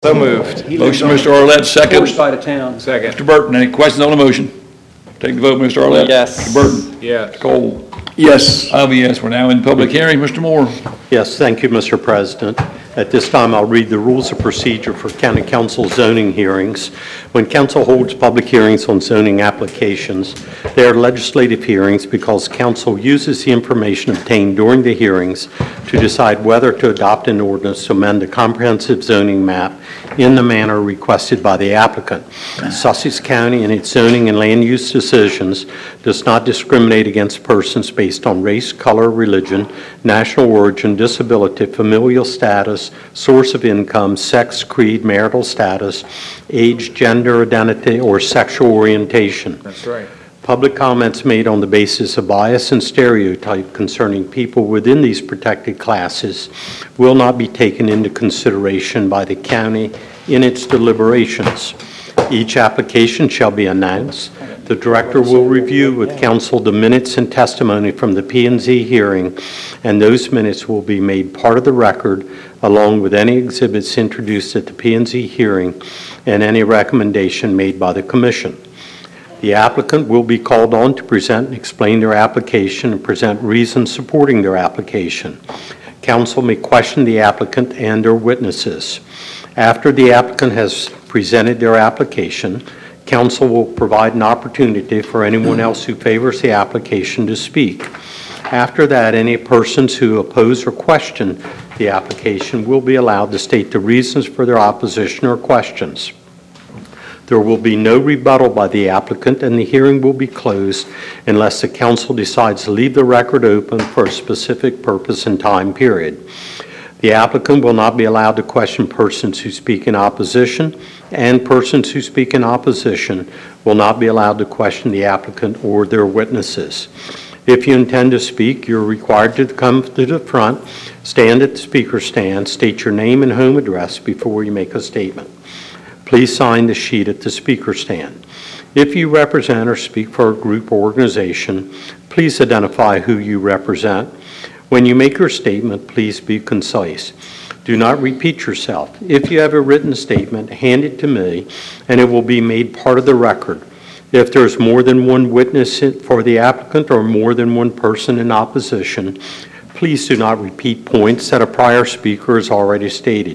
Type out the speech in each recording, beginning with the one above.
So moved. Motion, Mr. Arlett, second. Fourth side of town. Second. Mr. Burton, any questions on the motion? Take the vote, Mr. Arlett. Yes. Mr. Burton. Yes. Cole. Yes. I'll be yes. We're now in public hearing. Mr. Moore. Yes, thank you, Mr. President. At this time, I'll read the rules of procedure for County Council zoning hearings. When council holds public hearings on zoning applications, they are legislative hearings because council uses the information obtained during the hearings to decide whether to adopt an ordinance to amend the comprehensive zoning map in the manner requested by the applicant. Sussex County, in its zoning and land use decisions, does not discriminate against persons based on race, color, religion, national origin, disability, familial status, source of income, sex, creed, marital status, age, gender identity, or sexual orientation. That's right. Public comments made on the basis of bias and stereotype concerning people within these protected classes will not be taken into consideration by the county in its deliberations. Each application shall be announced. The director will review with council the minutes and testimony from the P&Z hearing, and those minutes will be made part of the record along with any exhibits introduced at the P&Z hearing and any recommendation made by the commission. The applicant will be called on to present and explain their application and present reasons supporting their application. Council may question the applicant and their witnesses. After the applicant has presented their application, council will provide an opportunity for anyone else who favors the application to speak. After that, any persons who oppose or question the application will be allowed to state the reasons for their opposition or questions. There will be no rebuttal by the applicant, and the hearing will be closed unless the council decides to leave the record open for a specific purpose and time period. The applicant will not be allowed to question persons who speak in opposition, and persons who speak in opposition will not be allowed to question the applicant or their witnesses. If you intend to speak, you're required to come to the front, stand at the speaker stand, state your name and home address before you make a statement. Please sign the sheet at the speaker stand. If you represent or speak for a group or organization, please identify who you represent. When you make your statement, please be concise. Do not repeat yourself. If you have a written statement, hand it to me, and it will be made part of the record. If there's more than one witness for the applicant or more than one person in opposition, please do not repeat points that a prior speaker has already stated.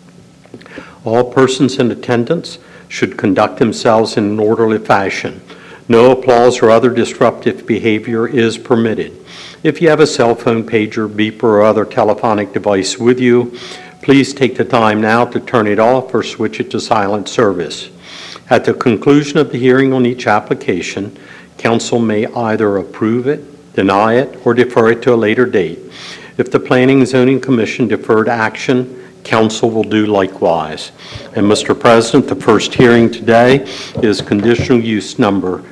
All persons in attendance should conduct themselves in an orderly fashion. No applause or other disruptive behavior is permitted. If you have a cell phone, pager, beeper, or other telephonic device with you, please take the time now to turn it off or switch it to silent service. At the conclusion of the hearing on each application, council may either approve it, deny it, or defer it to a later date. If the Planning and Zoning Commission deferred action, council will do likewise. And Mr. President, the first hearing today is conditional use number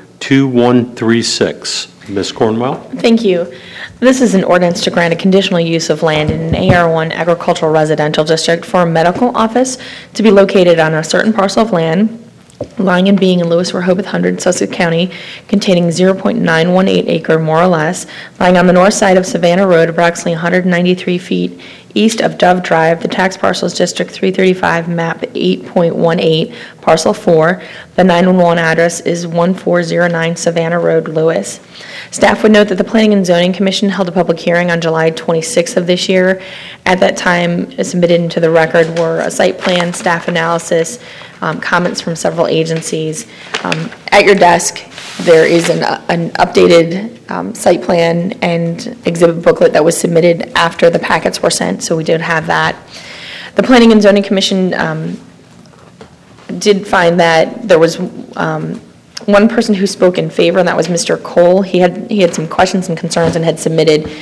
2136. Ms. Cornwell? Thank you. This is an ordinance to grant a conditional use of land in an AR1 agricultural residential district for a medical office to be located on a certain parcel of land lying and being in Lewis, Rehoboth, 100, Sussex County, containing 0.918 acre more or less, lying on the north side of Savannah Road, approximately 193 feet east of Dove Drive. The tax parcel is District 335, map 8.18, parcel 4. The 911 address is 1409 Savannah Road, Lewis. Staff would note that the Planning and Zoning Commission held a public hearing on July 26th of this year. At that time, submitted into the record were a site plan, staff analysis, comments from several agencies. At your desk, there is an updated site plan and exhibit booklet that was submitted after the packets were sent, so we did have that. The Planning and Zoning Commission did find that there was one person who spoke in favor, and that was Mr. Cole. He had some questions and concerns and had submitted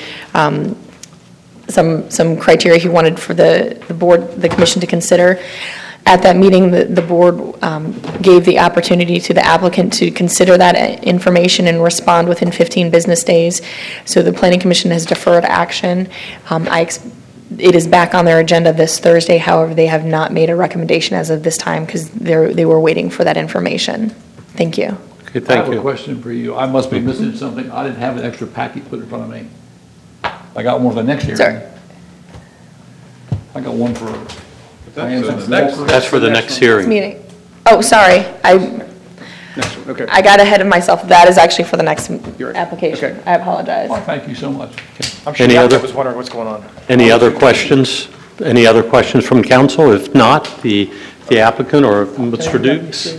some criteria he wanted for the commission to consider. At that meeting, the board gave the opportunity to the applicant to consider that information and respond within 15 business days. So the Planning Commission has deferred action. It is back on their agenda this Thursday. However, they have not made a recommendation as of this time because they were waiting for that information. Thank you. Okay, thank I have you. a question for you. I must be missing something. I didn't have an extra packet put in front of me. I got one for the next hearing. Sir. I got one for Plans in the next. That's for the next hearing. Meeting. Oh, sorry, Next one, okay. I got ahead of myself. That is actually for the next You're right. application. Okay. I apologize. Well, thank you so much. I'm sure Any the other- applicant was wondering what's going on. Any other questions? Any other questions from council? If not, the applicant or Mr. Dukes?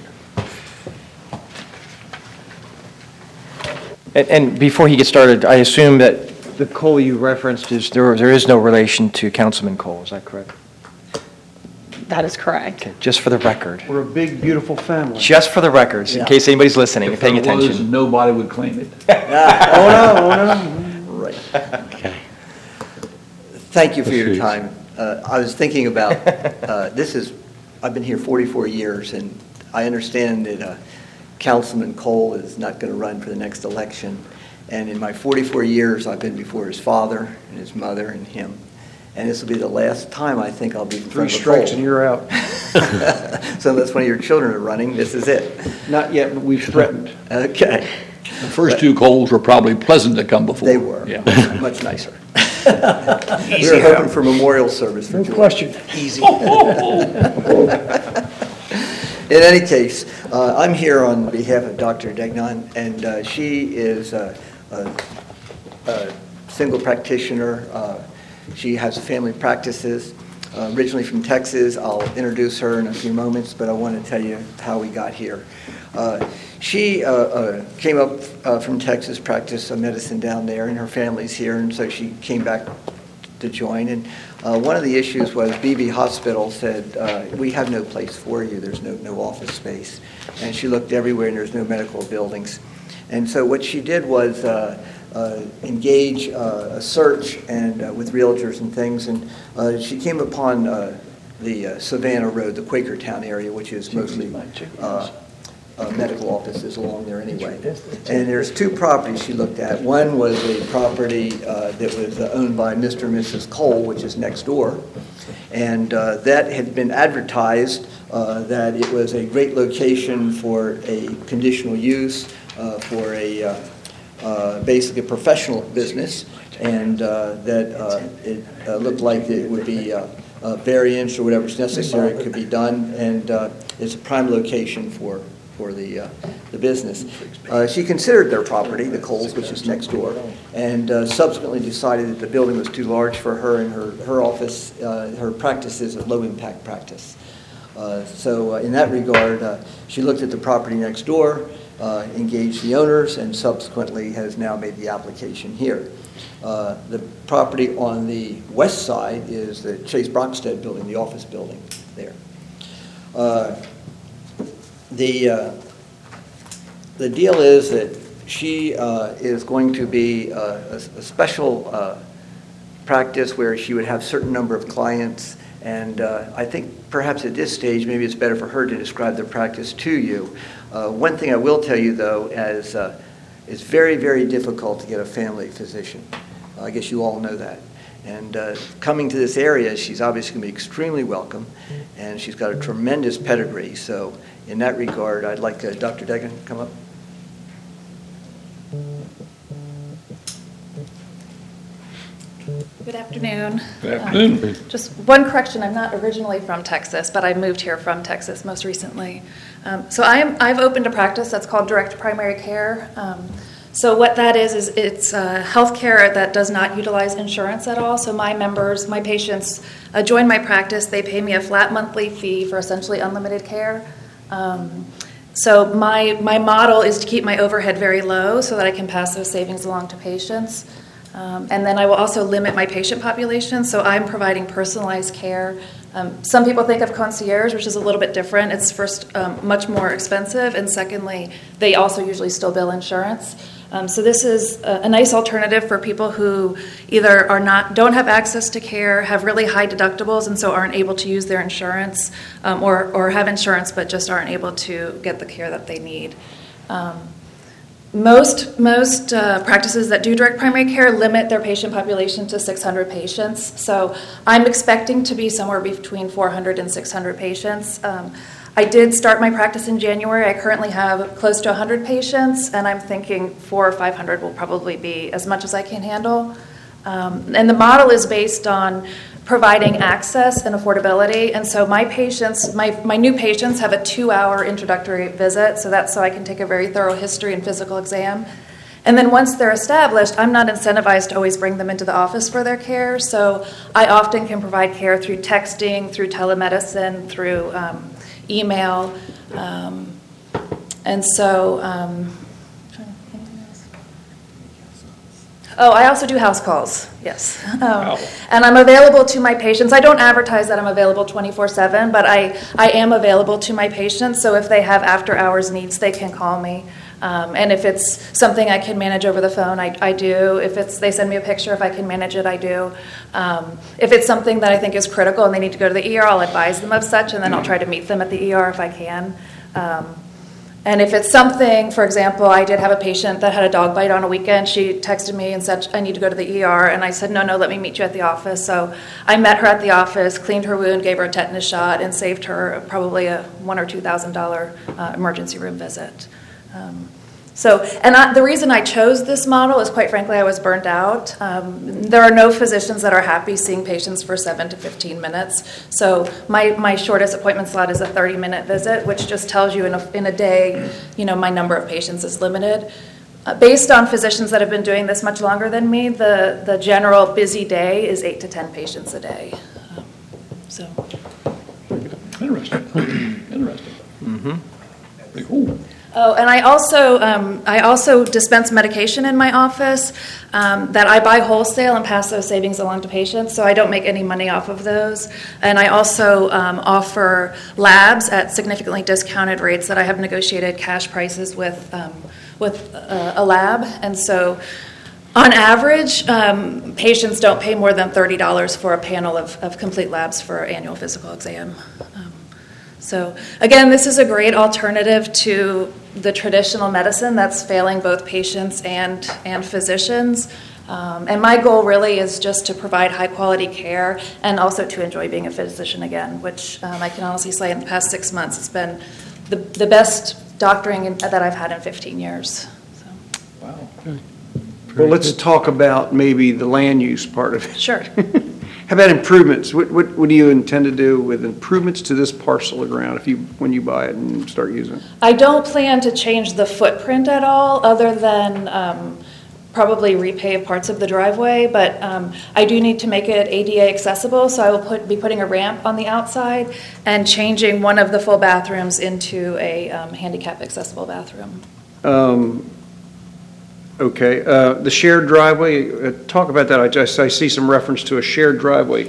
And before he gets started, I assume that the Cole you referenced is, there is no relation to Councilman Cole, is that correct? That is correct. Okay, just for the record. We're a big, beautiful family. Just for the records, in case anybody's listening and paying If there was, attention. nobody would claim it. Oh, no. Right. Okay. Thank you for your Please. time. I was thinking about, I've been here 44 years, and I understand that Councilman Cole is not going to run for the next election. And in my 44 years, I've been before his father and his mother and him. And this will be the last time I think I'll be in 3 front of strikes Cole. and you're out. So unless one of your children are running, this is it. Not yet, but we've threatened. Okay. The first two Coles were probably pleasant to come before. They were. Yeah. Much nicer. We were hoping for memorial service for No George. question. Easy. In any case, I'm here on behalf of Dr. Degnan, and she is a single practitioner. She has family practices, originally from Texas. I'll introduce her in a few moments, but I want to tell you how we got here. She came up from Texas, practiced medicine down there, and her family's here, and so she came back to join. And one of the issues was BB Hospital said, we have no place for you. There's no office space. And she looked everywhere, and there's no medical buildings. And so what she did was engage a search and with realtors and things, and she came upon the Savannah Road, the Quakertown area, which is mostly medical offices along there anyway. And there's 2 properties she looked at. One was a property that was owned by Mr. and Mrs. Cole, which is next door. And that had been advertised that it was a great location for a conditional use, for a basically a professional business, and that it looked like it would be variance or whatever's necessary could be done, and it's a prime location for the business. She considered their property, the Coles, which is next door, and subsequently decided that the building was too large for her and her office. Her practice is a low-impact practice. So in that regard, she looked at the property next door, engaged the owners, and subsequently has now made the application here. The property on the west side is the Chase Brockstead building, the office building there. The deal is that she is going to be a special practice where she would have a certain number of clients, and I think perhaps at this stage maybe it's better for her to describe the practice to you. One thing I will tell you, though, is it's very, very difficult to get a family physician. I guess you all know that. And coming to this area, she's obviously going to be extremely welcome, and she's got a tremendous pedigree. So in that regard, I'd like Dr. Degnan to come up. Good afternoon. Good afternoon. Just one correction, I'm not originally from Texas, but I moved here from Texas most recently. So I've opened a practice that's called Direct Primary Care. So what that is it's healthcare that does not utilize insurance at all. So my members, my patients join my practice. They pay me a flat monthly fee for essentially unlimited care. So my model is to keep my overhead very low so that I can pass those savings along to patients. And then I will also limit my patient population, so I'm providing personalized care. Some people think of concierge, which is a little bit different. It's first much more expensive, and secondly, they also usually still bill insurance. So this is a nice alternative for people who either don't have access to care, have really high deductibles, and so aren't able to use their insurance, or have insurance but just aren't able to get the care that they need. Most practices that do direct primary care limit their patient population to 600 patients. So I'm expecting to be somewhere between 400 and 600 patients. I did start my practice in January. I currently have close to 100 patients, and I'm thinking 400 or 500 will probably be as much as I can handle. And the model is based on providing access and affordability. And so my patients, my new patients have a 2-hour introductory visit, so that's so I can take a very thorough history and physical exam. And then once they're established, I'm not incentivized to always bring them into the office for their care, so I often can provide care through texting, through telemedicine, through email. And so, I also do house calls, yes. And I'm available to my patients. I don't advertise that I'm available 24/7, but I am available to my patients, so if they have after-hours needs, they can call me. And if it's something I can manage over the phone, I do. If they send me a picture, if I can manage it, I do. If it's something that I think is critical and they need to go to the ER, I'll advise them of such, and then I'll try to meet them at the ER if I can. And if it's something, for example, I did have a patient that had a dog bite on a weekend. She texted me and said, I need to go to the ER. And I said, no, let me meet you at the office. So I met her at the office, cleaned her wound, gave her a tetanus shot, and saved her probably a $1,000 or $2,000 emergency room visit. The reason I chose this model is, quite frankly, I was burnt out. There are no physicians that are happy seeing patients for 7 to 15 minutes. So my shortest appointment slot is a 30-minute visit, which just tells you in a day, my number of patients is limited. Based on physicians that have been doing this much longer than me, the general busy day is 8 to 10 patients a day. Interesting. Interesting. Mm-hmm. Pretty cool. Oh, and I also dispense medication in my office that I buy wholesale and pass those savings along to patients, so I don't make any money off of those. And I also offer labs at significantly discounted rates that I have negotiated cash prices with a lab. And so on average, patients don't pay more than $30 for a panel of complete labs for annual physical exam. So again, this is a great alternative to the traditional medicine that's failing both patients and physicians. And my goal really is just to provide high-quality care and also to enjoy being a physician again, which I can honestly say in the past 6 months, it's been the best doctoring that I've had in 15 years. So. Wow. Well, let's talk about maybe the land use part of it. Sure. How about improvements? What do you intend to do with improvements to this parcel of ground when you buy it and start using it? I don't plan to change the footprint at all, other than probably repave parts of the driveway, but I do need to make it ADA accessible, so I will be putting a ramp on the outside and changing one of the full bathrooms into a handicap accessible bathroom. Okay, the shared driveway, talk about that. I see some reference to a shared driveway.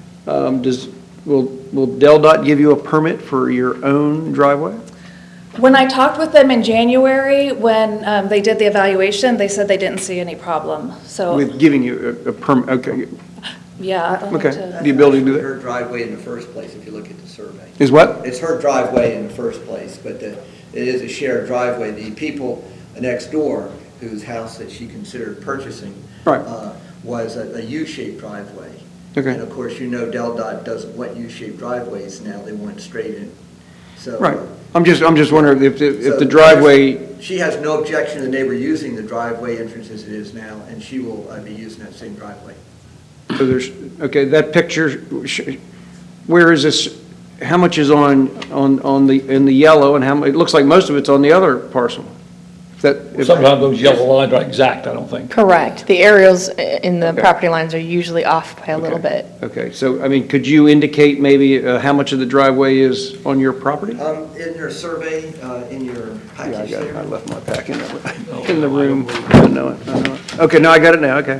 Will DelDOT give you a permit for your own driveway? When I talked with them in January, when they did the evaluation, they said they didn't see any problem. So With giving you a permit, okay. yeah. I'll Okay. need to- The ability to do Her that? driveway in the first place, if you look at the survey. Is what? It's her driveway in the first place, but it is a shared driveway. The people next door, whose house that she considered purchasing, Right. Was a U-shaped driveway. Okay. And of course, DelDOT doesn't want U-shaped driveways now, they want straight in. So. Right. I'm just wondering if So the driveway, She has no objection to the neighbor using the driveway entrance as it is now, and she will be using that same driveway. so there's, okay, that picture, where is this, how much is in the yellow, and it looks like most of it's on the other parcel. Sometimes those yellow lines are exact, I don't think. Correct. The aerials in the property lines are usually off by a little bit. Okay, so, could you indicate maybe how much of the driveway is on your property? In your survey, in your package there. I left my pack in the room. I know it. Okay, no, I got it now, okay.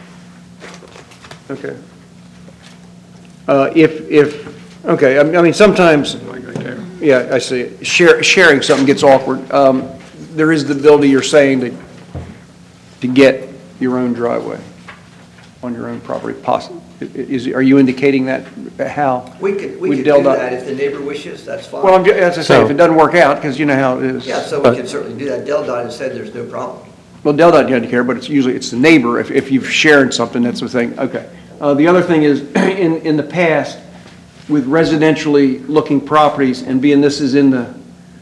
Okay. Okay, sometimes, yeah, I see it. Sharing something gets awkward. There is the ability, you're saying, to get your own driveway on your own property, possible. Are you indicating that, how? We could with do DelDOT? that if the neighbor wishes, that's fine. Well, as I say, if it doesn't work out, because you know how it is. Yeah, so we can certainly do that. DelDOT has said there's no problem. Well, DelDOT doesn't care, but it's usually the neighbor, if you've shared something, that's the thing. Okay. The other thing is, in the past, with residentially looking properties, and being this is in the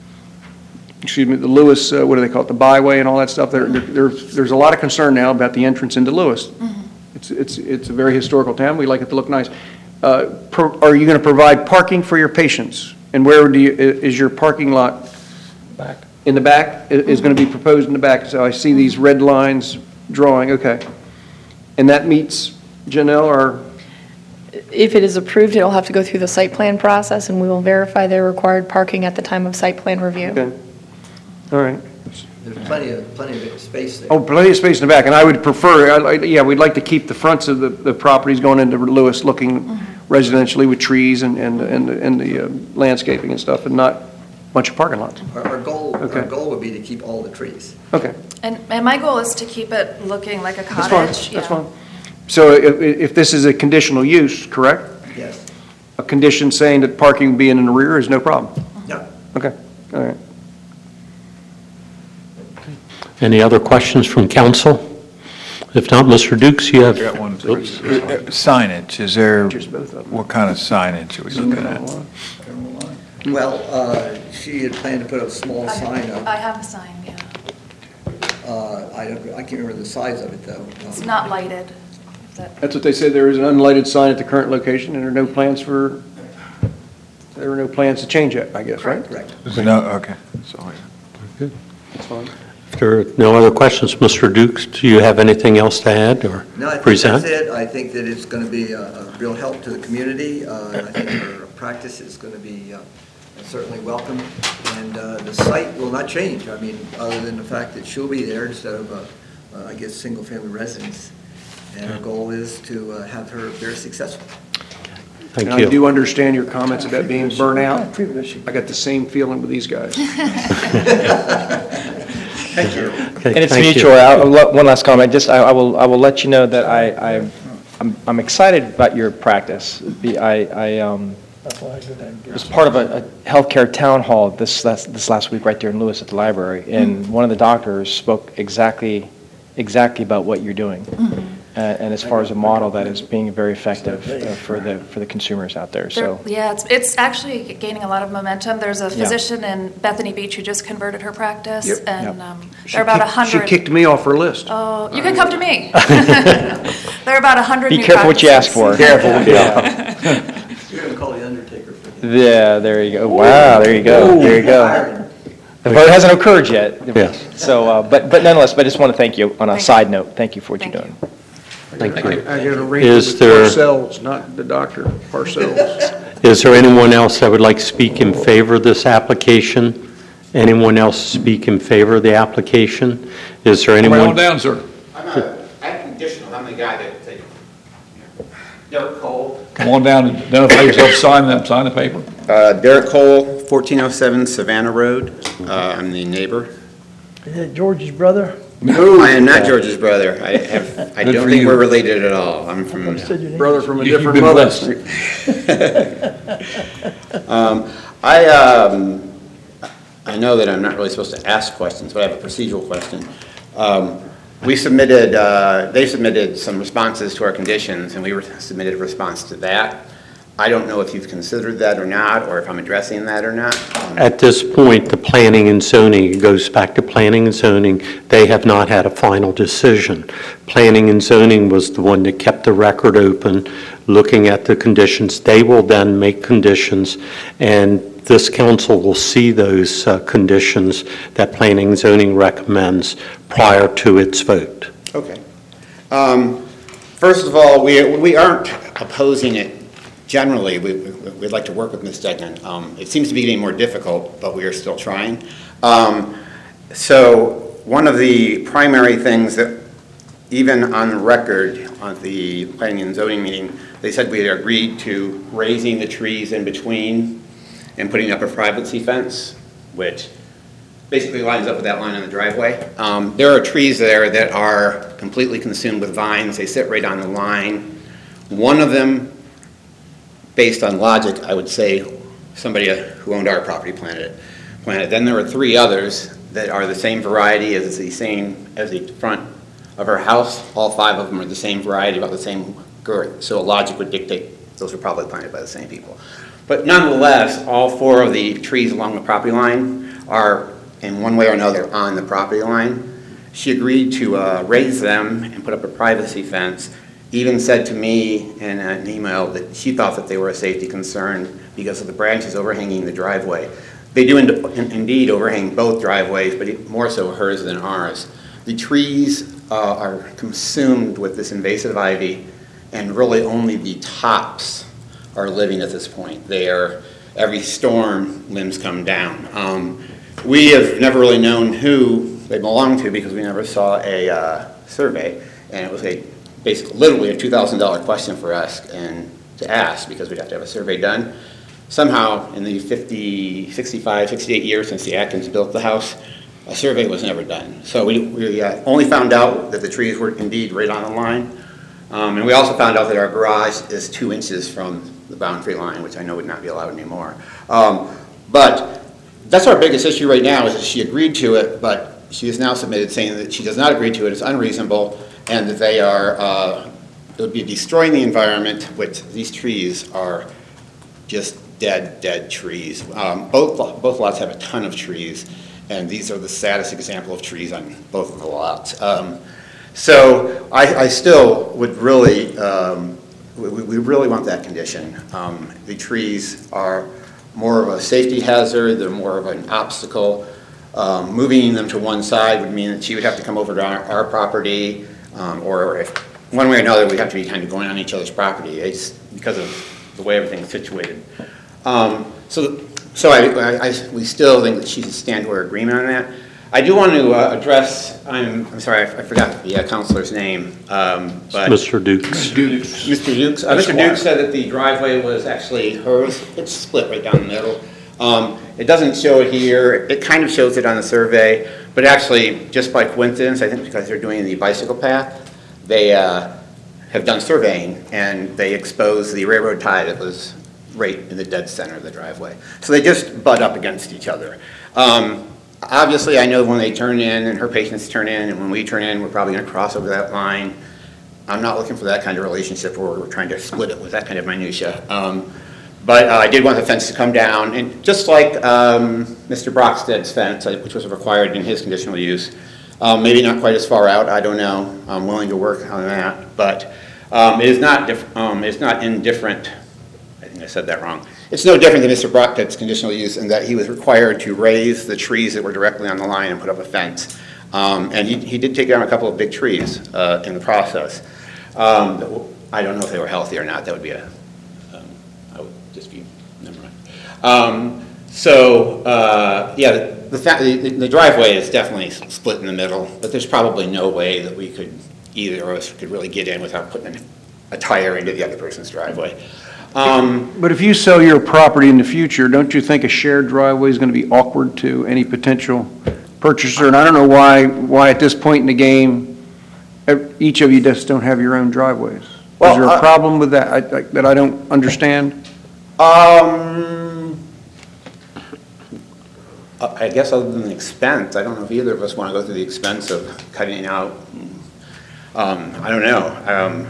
Lewis, what do they call it, the byway and all that stuff, there's a lot of concern now about the entrance into Lewis. Mm-hmm. It's a very historical town, we like it to look nice. Are you going to provide parking for your patients? And where is your parking lot? Back. In the back? Is going to be proposed in the back? So I see these red lines drawing, okay. And that meets, Janelle, or? If it is approved, it'll have to go through the site plan process, and we will verify their required parking at the time of site plan review. Okay, all right. There's plenty of space there. Oh, plenty of space in the back, and I would prefer, yeah, we'd like to keep the fronts of the properties going into Lewis looking residentially with trees and the landscaping and stuff, and not a bunch of parking lots. Our goal Okay. would be to keep all the trees. Okay, And my goal is to keep it looking like a that's cottage. fine, that's yeah. fine. So if this is a conditional use, correct? Yes. A condition saying that parking will be in the rear is no problem? No. Okay, all right. Any other questions from council? If not, Mr. Dukes, you have... Got one. Oops. Signage, is there, Just both of them. what kind of signage are we looking at? Well, she had planned to put a small sign I up. have a sign, yeah. I can't remember the size of it, though. It's not lighted. If that- That's what they said, there is an unlighted sign at the current location, and there are no plans to change it, I guess, right? Correct. No, okay, so, That's fine. If there are no other questions, Mr. Dukes, do you have anything else to add or No, I think present? that's it. I think that it's going to be a real help to the community. And I think her practice is going to be certainly welcome. And the site will not change. I mean, other than the fact that she'll be there instead of, I guess, single-family residence. And our goal is to have her very successful. Thank And I you. do understand your comments about being burnt out. I got the same feeling with these guys. Thank you. Okay, And it's thank you. mutual. One last comment, I will let you know that I'm excited about your practice. I was part of a healthcare town hall this last week right there in Lewis at the library, and one of the doctors spoke exactly about what you're doing. And as far as a model that is being very effective for the consumers out there, so. Yeah, it's actually gaining a lot of momentum. There's a physician in Bethany Beach who just converted her practice, Yep. and there are about 100. She kicked me off her list. Oh, you can come to me. There are about 100 Be new careful what you ask for. practices. You're going to call the undertaker for this. Yeah, there you go. Wow, there you go. There you go. The vote hasn't occurred yet. Yes. So, but nonetheless, but I just want to thank you on a Thank side note. Thank you for what you're Thank doing. Thank you. I got to arrange Is it with there- Parcells, not the doctor, Parcells. Is there anyone else that would like to speak in favor of this application? Anyone else speak in favor of the application? Is there Come on anyone? down, sir. I'm conditional, I'm the guy that, Derek Cole. Come on down and identify yourself, sign the paper. Derek Cole, 1407 Savannah Road. I'm the neighbor. Is that George's brother? I am not George's brother. I Good don't for think you. we're related at all. I'm from, Said your name. Brother from a You've different been mother. blessed. I know that I'm not really supposed to ask questions, but I have a procedural question. They submitted some responses to our conditions, and we submitted a response to that. I don't know if you've considered that or not, or if I'm addressing that or not. At this point, the planning and zoning, it goes back to planning and zoning, they have not had a final decision. Planning and zoning was the one that kept the record open, looking at the conditions. They will then make conditions, and this council will see those conditions that planning and zoning recommends prior to its vote. Okay. First of all, we aren't opposing it generally. We'd like to work with Ms. Degnan. It seems to be getting more difficult, but we are still trying. So one of the primary things that, even on the record, on the planning and zoning meeting, they said we had agreed to raising the trees in between and putting up a privacy fence, which basically lines up with that line on the driveway. There are trees there that are completely consumed with vines. They sit right on the line. One of them, based on logic, I would say somebody who owned our property planted it. Then there are 3 others that are the same variety as the front of our house. All 5 of them are the same variety, about the same girth. So logic would dictate those were probably planted by the same people. But nonetheless, all 4 of the trees along the property line are, in one way or another, on the property line. She agreed to raise them and put up a privacy fence even said to me in an email that she thought that they were a safety concern because of the branches overhanging the driveway. They do indeed overhang both driveways, but more so hers than ours. The trees are consumed with this invasive ivy, and really only the tops are living at this point. Every storm, limbs come down. We have never really known who they belong to because we never saw a survey, and it was basically literally a $2,000 question for us and to ask because we'd have to have a survey done. Somehow, in the 65, 68 years since the Atkins built the house, a survey was never done. So we only found out that the trees were indeed right on the line. And we also found out that our garage is 2 inches from the boundary line, which I know would not be allowed anymore. But that's our biggest issue right now is that she agreed to it, but she has now submitted saying that she does not agree to it, it's unreasonable, and that they would be destroying the environment, which these trees are just dead trees. Both lots have a ton of trees, and these are the saddest example of trees on both of the lots. So I still would really, we really want that condition. The trees are more of a safety hazard, they're more of an obstacle. Moving them to one side would mean that she would have to come over to our property, or if one way or another, we'd have to be kind of going on each other's property. It's because of the way everything's situated. So we still think that she should stand to her agreement on that. I do want to address, I'm sorry, I forgot the counselor's name, but Mr. Dukes. Mr. Dukes. Mr. Dukes said that the driveway was actually hers. It's split right down the middle. It doesn't show it here. It kind of shows it on the survey, but actually, just by coincidence, I think because they're doing the bicycle path, they have done surveying, and they exposed the railroad tie that was right in the dead center of the driveway. So they just butt up against each other. Obviously, I know when they turn in and her patients turn in, and when we turn in, we're probably going to cross over that line. I'm not looking for that kind of relationship where we're trying to split it with that kind of minutia. But I did want the fence to come down, and just like Mr. Brockstead's fence, which was required in his conditional use, maybe not quite as far out, I don't know. I'm willing to work on that, but it is not indifferent. I think I said that wrong. It's no different than Mr. Brockstead's conditional use in that he was required to raise the trees that were directly on the line and put up a fence. And he did take down a couple of big trees in the process. I don't know if they were healthy or not. That would be I would just be, never mind. The driveway is definitely split in the middle, but there's probably no way that either of us could really get in without putting a tire into the other person's driveway. But if you sell your property in the future, don't you think a shared driveway is going to be awkward to any potential purchaser? And I don't know why at this point in the game, each of you just don't have your own driveways. Is there a problem with that that I don't understand? I guess other than the expense, I don't know if either of us want to go through the expense of cutting it out. I don't know.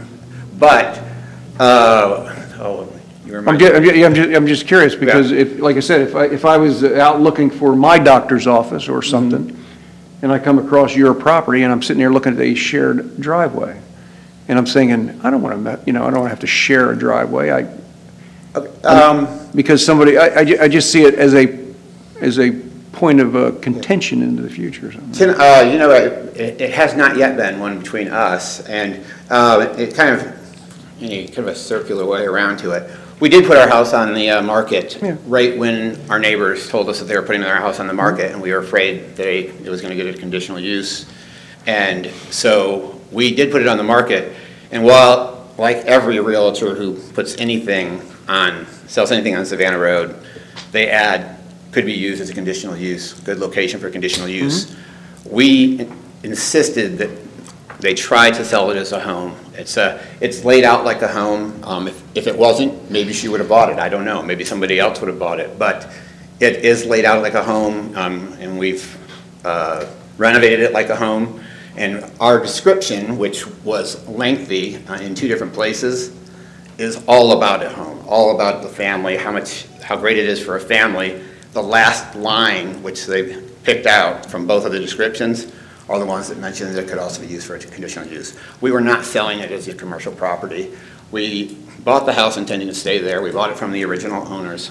I'm just curious because like I said, if I was out looking for my doctor's office or something, and I come across your property and I'm sitting there looking at a shared driveway, and I'm thinking, I don't want to have to share a driveway. Because somebody, I just see it as a point of contention into the future or something. It has not yet been one between us, and it kind of a circular way around to it. We did put our house on the market right when our neighbors told us that they were putting their house on the market, and we were afraid that it was going to get a conditional use. And so we did put it on the market, and while, like every realtor who sells anything on Savannah Road, they add could be used as a conditional use, good location for conditional use. We insisted that they try to sell it as a home. It's laid out like a home. If it wasn't, maybe she would have bought it. I don't know. Maybe somebody else would have bought it. But it is laid out like a home, and we've renovated it like a home. And our description, which was lengthy in 2 different places, is all about a home, all about the family, how great it is for a family. The last line, which they picked out from both of the descriptions, are the ones that mentioned that it could also be used for conditional use. We were not selling it as a commercial property. We bought the house intending to stay there. We bought it from the original owners.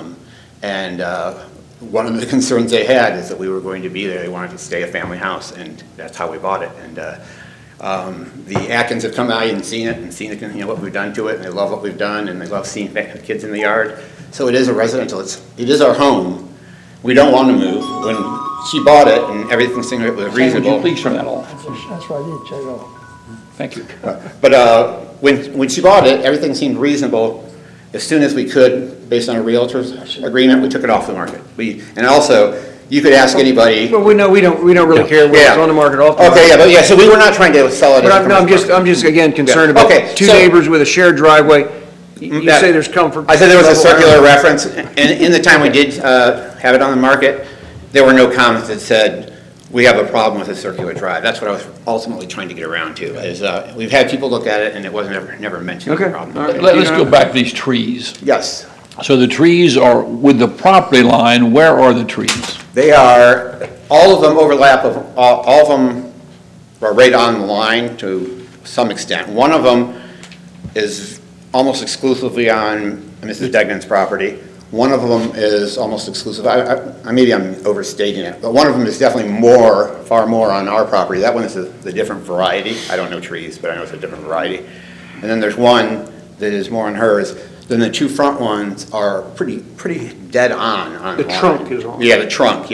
One of the concerns they had is that we were going to be there. They wanted to stay a family house, and that's how we bought it. And the Atkins have come out and seen it, what we've done to it, and they love what we've done, and they love seeing kids in the yard. So it is a residential. It is our home. We don't want to move. When she bought it and everything seemed like it was Would reasonable. you please turn that off? That's what I did, check it off. Thank you. But when she bought it, everything seemed reasonable. As soon as we could, based on a realtor's agreement, we took it off the market. And also, you could ask anybody. Well, we don't really care whether it's on the market or off the market. Okay, so we were not trying to sell it. But I'm just again concerned about two neighbors with a shared driveway. You say there's comfort. I said there was a circular reference, and in the time we did have it on the market, there were no comments that said, we have a problem with a circular drive. That's what I was ultimately trying to get around to, is we've had people look at it, and it wasn't never mentioned as a problem. All right. Let's go back to these trees. Yes. So the trees are with the property line. Where are the trees? They are, all of them overlap, all of them are right on the line to some extent. One of them is almost exclusively on Mrs. Degnan's property. One of them is almost exclusive. Maybe I'm overstating it, but one of them is definitely far more on our property. That one is the different variety. I don't know trees, but I know it's a different variety. And then there's one that is more on hers. Then the two front ones are pretty dead on The trunk is on. Yeah, the trunk.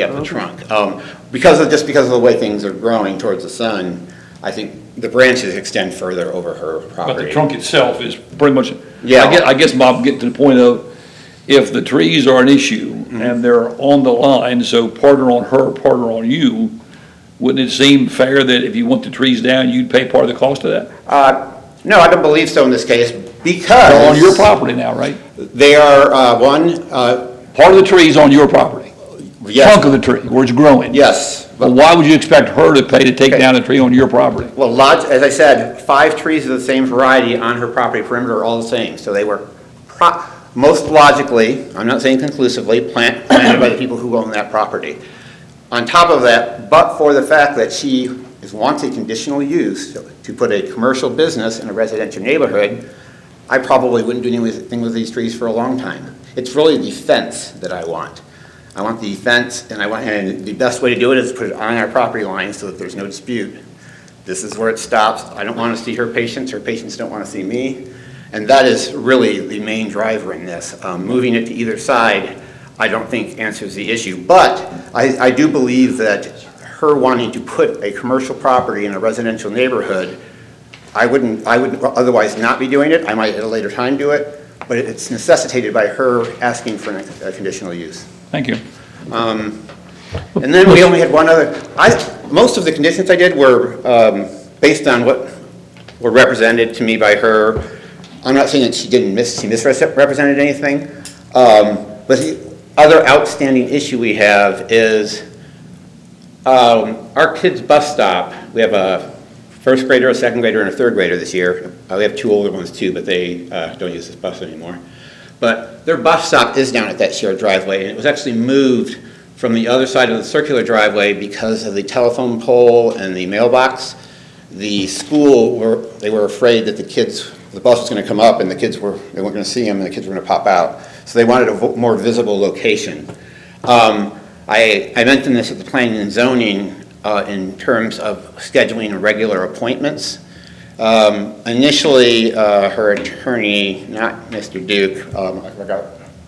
Because of the way things are growing towards the sun, I think the branches extend further over her property. But the trunk itself is pretty much. Yeah. I guess Bob, getting to the point of, if the trees are an issue and they're on the line, so partner on her, partner on you, wouldn't it seem fair that if you want the trees down, you'd pay part of the cost of that? No, I don't believe so in this case, because. They're on your property now, right? They are, Part of the tree's on your property. Yes. Trunk of the tree, where it's growing. Yes. But why would you expect her to pay to take down a tree on your property? Well, as I said, 5 trees of the same variety on her property perimeter are all the same. So they were most logically, I'm not saying conclusively, planted by the people who own that property. On top of that, but for the fact that she wants a conditional use to put a commercial business in a residential neighborhood, I probably wouldn't do anything with these trees for a long time. It's really the fence that I want. I want the fence, and the best way to do it is put it on our property line so that there's no dispute. This is where it stops. I don't want to see her patients don't want to see me. And that is really the main driver in this. Moving it to either side, I don't think answers the issue. But I do believe that her wanting to put a commercial property in a residential neighborhood, I would otherwise not be doing it. I might at a later time do it, but it's necessitated by her asking for a conditional use. Thank you. And then we only had one other. Most of the conditions I did were based on what were represented to me by her. I'm not saying that she misrepresented anything, but the other outstanding issue we have is our kids' bus stop. We have a first grader, a second grader, and a third grader this year. We have 2 older ones too, but they don't use this bus anymore. But their bus stop is down at that shared driveway, and it was actually moved from the other side of the circular driveway because of the telephone pole and the mailbox. The school they were afraid that the bus was going to come up and they weren't going to see them and the kids were going to pop out. So they wanted a more visible location. I mentioned this at the planning and zoning in terms of scheduling regular appointments. Initially, her attorney, not Mr. Duke, I forgot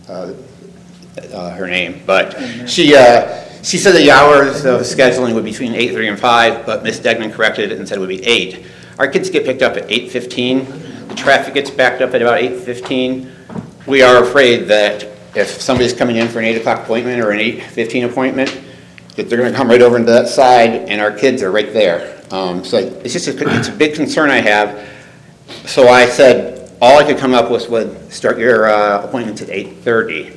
her name, but she said the hours of scheduling would be between 8:30 and 5, but Ms. Degnan corrected it and said it would be 8. Our kids get picked up at 8:15. The traffic gets backed up at about 8:15. We are afraid that if somebody's coming in for an 8 o'clock appointment or an 8:15 appointment, that they're going to come right over into that side, and our kids are right there. So it's a big concern I have. So I said all I could come up with was start your appointments at 8:30.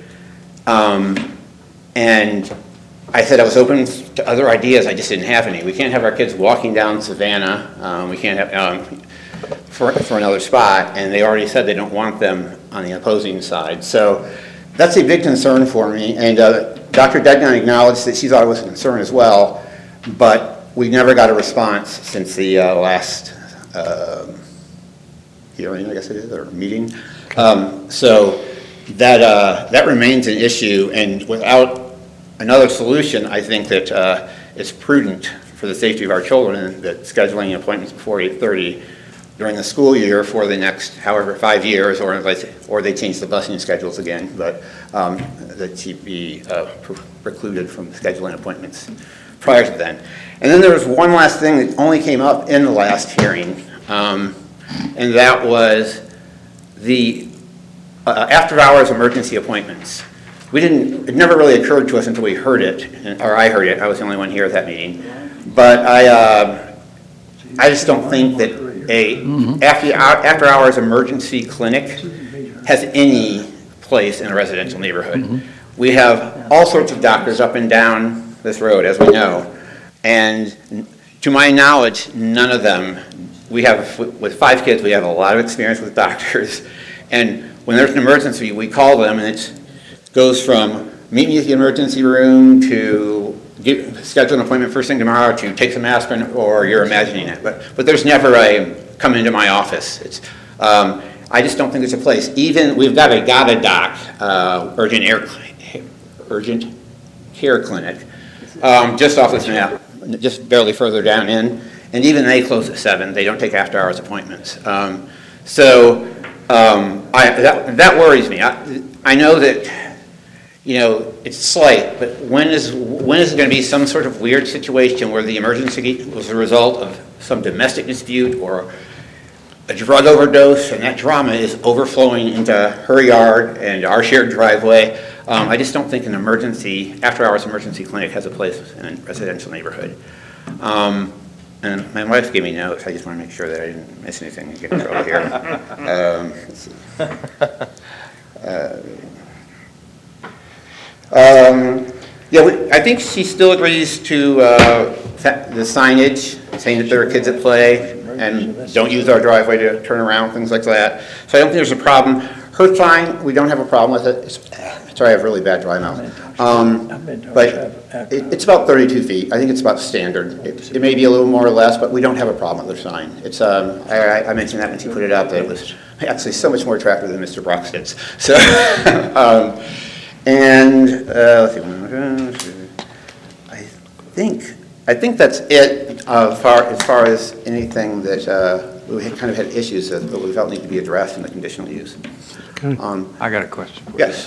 And I said I was open to other ideas. I just didn't have any. We can't have our kids walking down Savannah. We can't have for another spot, and they already said they don't want them on the opposing side. So that's a big concern for me. And Dr. Degnan acknowledged that she thought it was a concern as well. But we never got a response since the last hearing, I guess it is, or meeting. So that remains an issue, and without another solution, I think that it's prudent for the safety of our children that scheduling appointments before 8:30 during the school year for the next, however, 5 years, or they change the busing schedules again, but that she'd be precluded from scheduling appointments prior to then. And then there was one last thing that only came up in the last hearing, and that was the after-hours emergency appointments. It never really occurred to us until we heard it, or I heard it. I was the only one here at that meeting. But I just don't think that a after-hours emergency clinic has any place in a residential neighborhood. We have all sorts of doctors up and down this road, as we know, and to my knowledge, none of them. With 5 kids, we have a lot of experience with doctors, and when there's an emergency, we call them, and it goes from meet me at the emergency room to schedule an appointment first thing tomorrow to take some aspirin, or you're imagining it. But there's never a come into my office. I just don't think there's a place. Even we've got a doc, urgent care clinic, just off this map, just barely further down in, and even they close at 7. They don't take after-hours appointments. That worries me. I know that, it's slight, but when is it going to be some sort of weird situation where the emergency was a result of some domestic dispute or a drug overdose, and that drama is overflowing into her yard and our shared driveway? I just don't think an after-hours emergency clinic has a place in a residential neighborhood. And my wife gave me notes. I just want to make sure that I didn't miss anything and get in trouble here. I think she still agrees to the signage, saying that there are kids at play and don't use our driveway to turn around, things like that. So I don't think there's a problem. Her sign, we don't have a problem with it. Sorry, I have really bad dry mouth. But it's about 32 feet. I think it's about standard. It may be a little more or less, but we don't have a problem with their sign. It's I mentioned that when she put it out, that it was actually so much more attractive than Mr. Brockstead's. So, let's see. I think that's it as far as anything that we kind of had issues that we felt need to be addressed in the conditional use. I got a question for you. Yes.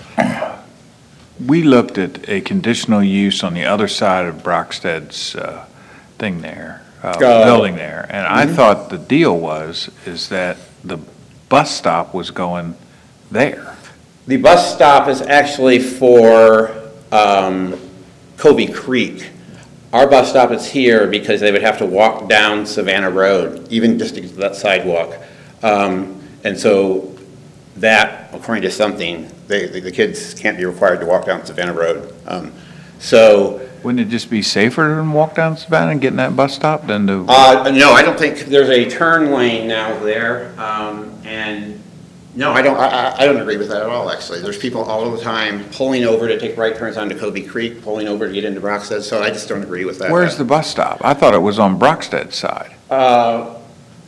We looked at a conditional use on the other side of Brockstead's thing there, building there, and I thought the deal is that the bus stop was going there. The bus stop is actually for Kobe Creek. Our bus stop is here because they would have to walk down Savannah Road, even just to get to that sidewalk. And so that, according to something, the kids can't be required to walk down Savannah Road. Wouldn't it just be safer to walk down Savannah and get in that bus stop than to? No, I don't think there's a turn lane now there, and no, I don't agree with that at all. Actually, there's people all the time pulling over to take right turns onto Kobe Creek, pulling over to get into Brockstead. So I just don't agree with that. Where's the bus stop? I thought it was on Brockstead's side. Over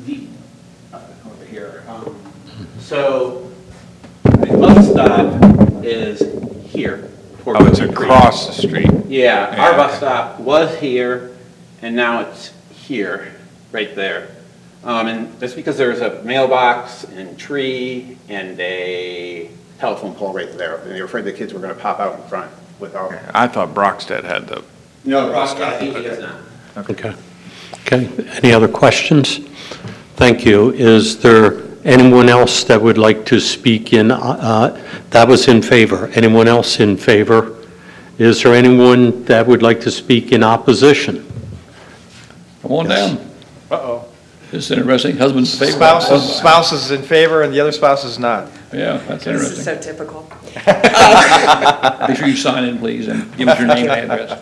here. So the bus stop is here. Oh, it's across the street. Yeah, our bus stop was here, and now it's here, right there. And that's because there's a mailbox and tree and a telephone pole right there. And they were afraid the kids were going to pop out in front with all. I thought Brockstead had the. No, Brockstead, I think he does not. Okay. Any other questions? Thank you. Is there anyone else that would like to speak in, that was in favor? Anyone else in favor? Is there anyone that would like to speak in opposition? Come on down. Uh-oh. This is interesting. Husband's favorite. Spouse is in favor and the other spouse is not. Yeah, that's interesting. This is so typical. Make sure you sign in, please, and give us your name and address.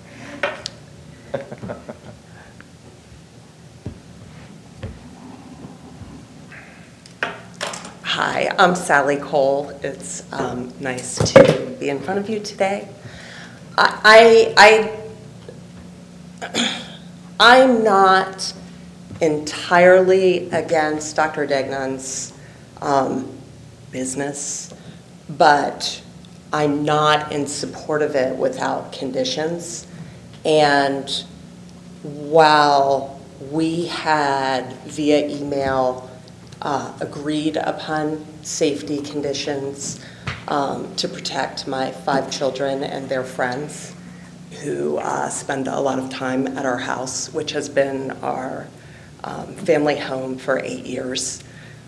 Hi, I'm Sally Cole. It's nice to be in front of you today. I'm not entirely against Dr. Degnan's business, but I'm not in support of it without conditions. And while we had via email agreed upon safety conditions to protect my 5 children and their friends who spend a lot of time at our house, which has been our family home for 8 years.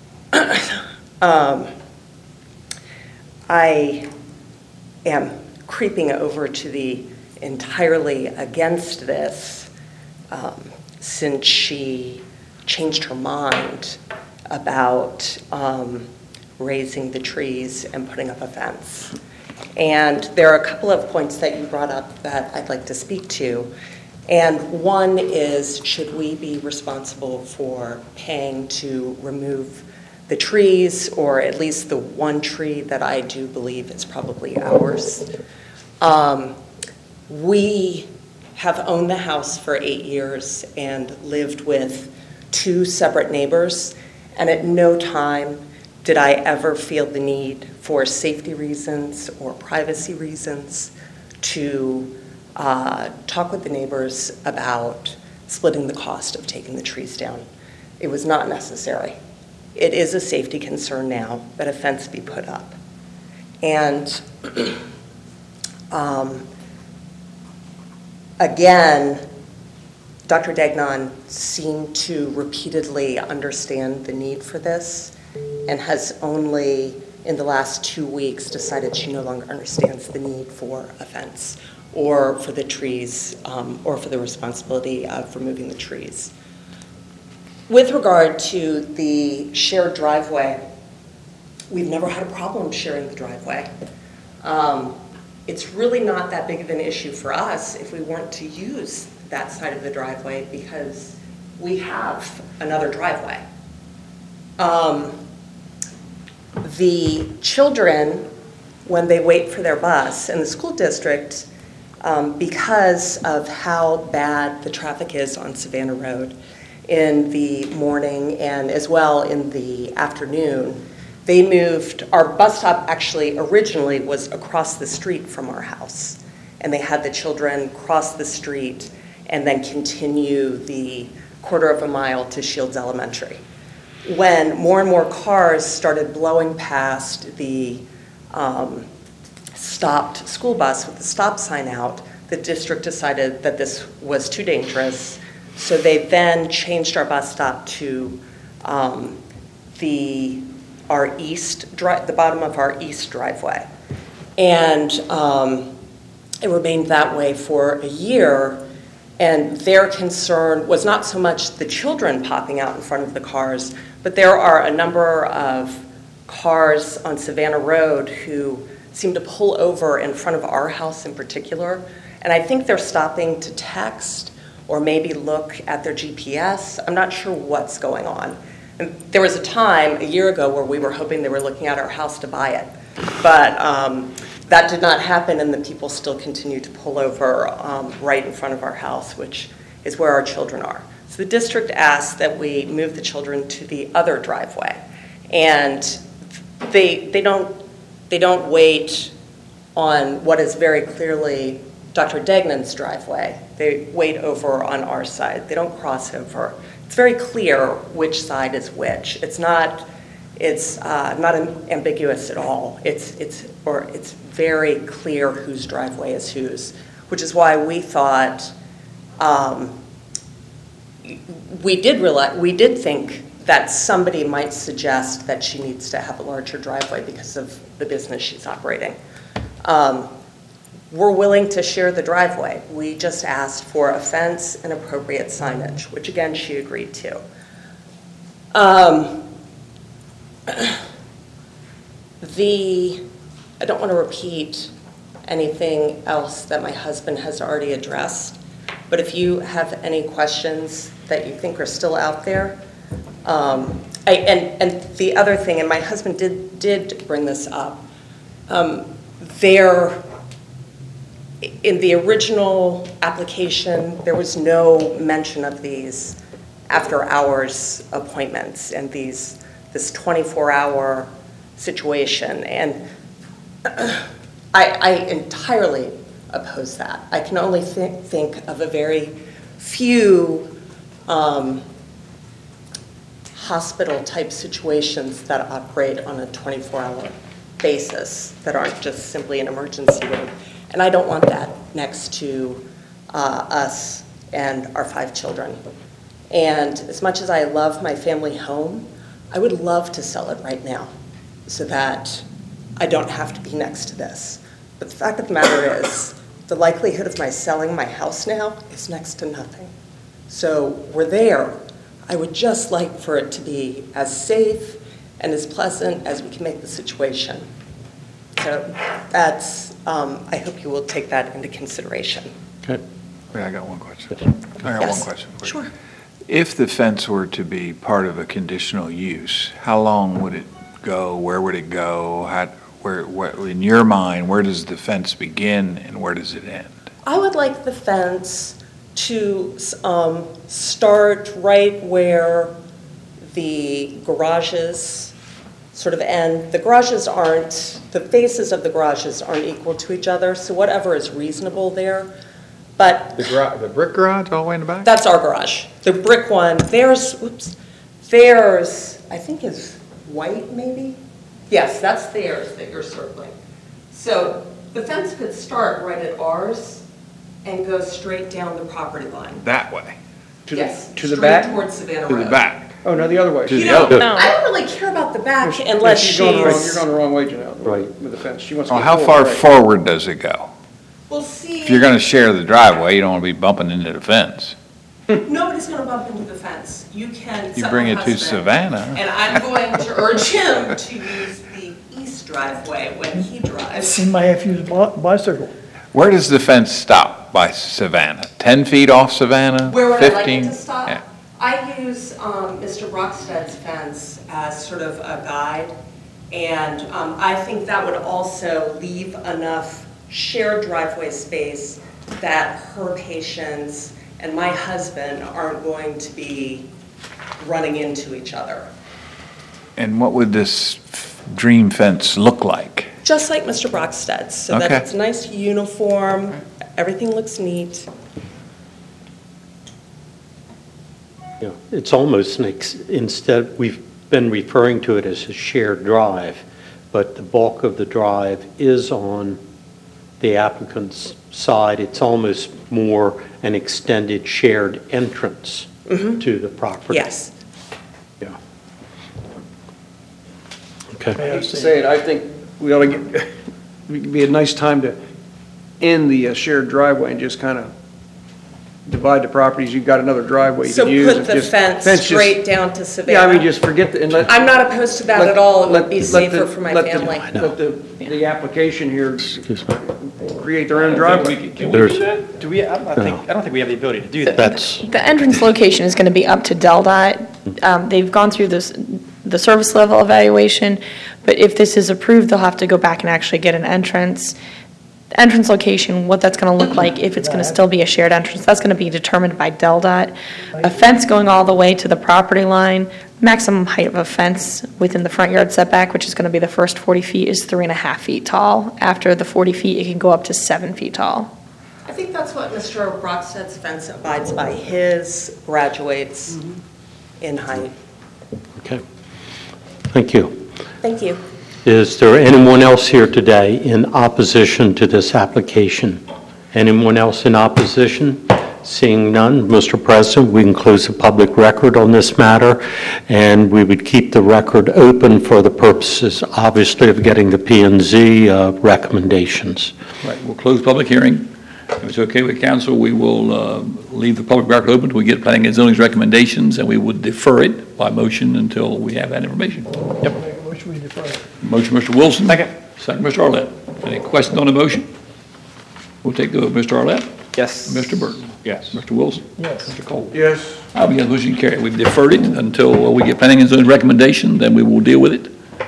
I am creeping over to the entirely against this since she changed her mind about raising the trees and putting up a fence. And there are a couple of points that you brought up that I'd like to speak to. And one is, should we be responsible for paying to remove the trees, or at least the one tree that I do believe is probably ours? We have owned the house for 8 years and lived with 2 separate neighbors, and at no time did I ever feel the need for safety reasons or privacy reasons to talk with the neighbors about splitting the cost of taking the trees down. It was not necessary. It is a safety concern now that a fence be put up. And again, Dr. Degnan seemed to repeatedly understand the need for this and has only in the last 2 weeks decided she no longer understands the need for a fence or for the trees or for the responsibility of removing the trees. With regard to the shared driveway, we've never had a problem sharing the driveway. It's really not that big of an issue for us if we weren't to use that side of the driveway because we have another driveway. The children, when they wait for their bus in the school district, because of how bad the traffic is on Savannah Road in the morning and as well in the afternoon, they moved. Our bus stop actually originally was across the street from our house, and they had the children cross the street and then continue the 1/4 mile to Shields Elementary. When more and more cars started blowing past the stopped school bus with the stop sign out, the district decided that this was too dangerous, so they then changed our bus stop to the bottom of our east driveway. And it remained that way for a year, and their concern was not so much the children popping out in front of the cars, but there are a number of cars on Savannah Road who seem to pull over in front of our house in particular, and I think they're stopping to text or maybe look at their GPS. I'm not sure what's going on. And there was a time a year ago where we were hoping they were looking at our house to buy it, but that did not happen, and the people still continue to pull over right in front of our house, which is where our children are. So the district asked that we move the children to the other driveway, and they don't wait on what is very clearly Dr. Degnan's driveway. They wait over on our side. They don't cross over. It's very clear which side is which. It's not ambiguous at all. It's very clear whose driveway is whose, which is why we thought we did think that somebody might suggest that she needs to have a larger driveway because of the business she's operating. We're willing to share the driveway. We just asked for a fence and appropriate signage, which again, she agreed to. I don't want to repeat anything else that my husband has already addressed, but if you have any questions that you think are still out there, and the other thing, and my husband did bring this up, in the original application, there was no mention of these after-hours appointments and this 24-hour situation. And I entirely oppose that. I can only think of a very few hospital-type situations that operate on a 24-hour basis that aren't just simply an emergency room. And I don't want that next to us and our 5 children. And as much as I love my family home, I would love to sell it right now so that I don't have to be next to this. But the fact of the matter is, the likelihood of my selling my house now is next to nothing. So we're there. I would just like for it to be as safe and as pleasant as we can make the situation. So that's, I hope you will take that into consideration. Okay. Wait, I got one question. I got Yes. one question for you. Sure. If the fence were to be part of a conditional use, how long would it go? Where would it go? Where, in your mind, where does the fence begin and where does it end? I would like the fence to start right where the garages sort of end. The garages aren't, the faces of the garages aren't equal to each other, so whatever is reasonable there. But The brick garage all the way in the back? that's our garage. The brick one, theirs, I think is white maybe? Yes, that's theirs that you're circling. So the fence could start right at ours and go straight down the property line. That way? Yes, to the straight back? towards Savannah To Road. the back? Oh, no, the other way. To the You know, other? I don't really care about the back unless she's... You're going the wrong way, Janelle. Right. With the fence. She wants to Well, go how far right. forward does it go? We'll see. If you're gonna share the driveway, you don't wanna be bumping into the fence. Nobody's going to bump into the fence. You can... You except bring my it to husband. Savannah. And I'm going to urge him to use the east driveway when he drives. He might have to use a bicycle. Where does the fence stop by Savannah? 10 feet off Savannah? Where would I like 15? it to stop? Yeah. I use Mr. Brocksted's fence as sort of a guide, and I think that would also leave enough shared driveway space that her patients and my husband aren't going to be running into each other. And what would this dream fence look like? Just like Mr. Brocksted's, so that Okay. it's nice, uniform, everything looks neat. Yeah, it's almost instead, we've been referring to it as a shared drive, but the bulk of the drive is on the applicant's side. It's almost more an extended shared entrance to the property. Yes. Yeah. I Okay. hate to say it, I think we ought to get, it'd be a nice time to end the shared driveway and just kind of divide the properties. You've got another driveway you So can use. put the Just- fence just- straight down to Savannah? Yeah, I mean, just forget the, and let. I'm not opposed to that let- at all. It let- would be let safer the- for my let the- family. Let the application here create their own driveway. There's, Do we, I don't think we have the ability to do that. that's, The entrance location is going to be up to DelDOT. They've gone through the service level evaluation, but if this is approved, they'll have to go back and actually get an entrance. The entrance location, what that's going to look like, if it's going to still be a shared entrance, that's going to be determined by DelDOT. A fence going all the way to the property line, maximum height of a fence within the front yard setback, which is going to be the first 40 feet, is 3.5 feet tall. After the 40 feet, it can go up to 7 feet tall. I think that's what Mr. Brocksted's fence abides by. His graduates in height. okay. Thank you. Thank you. Is there anyone else here today in opposition to this application? Anyone else in opposition? Seeing none, Mr. President, we can close the public record on this matter, and we would keep the record open for the purposes, obviously, of getting the P&Z recommendations. Right, we'll close public hearing. If it's okay with council, we will leave the public record open until we get planning and zoning's recommendations, and we would defer it by motion until we have that information. Yep. Make a motion, we defer. Motion, Mr. Wilson. Second. Second, Mr. Arlett. Any questions on the motion? We'll take the vote. Mr. Arlett? Yes. Mr. Burton? Yes. Mr. Wilson? Yes. Mr. Cole? Yes. I'll be motion carried. We've deferred it until we get planning and zoning recommendation, then we will deal with it.